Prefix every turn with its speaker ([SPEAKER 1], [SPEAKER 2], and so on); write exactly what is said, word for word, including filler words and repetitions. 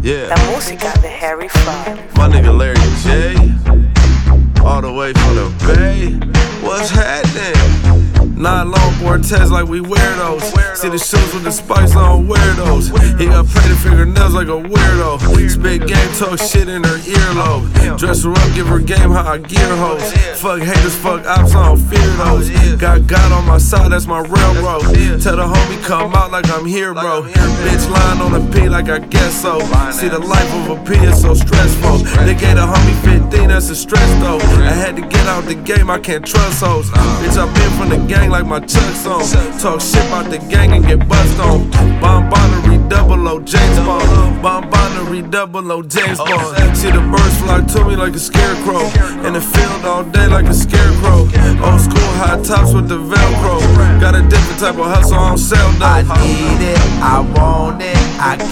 [SPEAKER 1] Yeah.
[SPEAKER 2] La música de Harry Fraud.
[SPEAKER 1] My nigga Larry J, all the way from the Bay. What's happening? Not longboard tests like we weirdos. See the shoes with the spikes on weirdos. He got painted fingernails like a weirdo. Spit game, talk shit in her earlobe. Dress her up, give her game how I gear hoes. Fuck haters, fuck ops, I don't fear those. Got God on my side, that's my railroad. Tell the homie come out like I'm here, bro. Bitch lying on the P like I guess so. See the life of a P is so stressful. They gave the homie fifteen, that's a stress though. I had to get out the game, I can't trust hoes. Bitch, I been from the gang like my Chuck's on. Talk shit about the gang and get bust on. Bombonnery double O James Bond. Bombonnery double O James Bond. See the birds fly to me like a scarecrow. In the field all day like a scarecrow. Old school high tops with the Velcro. Got a different type of hustle on sale though.
[SPEAKER 3] I need it, I want it, I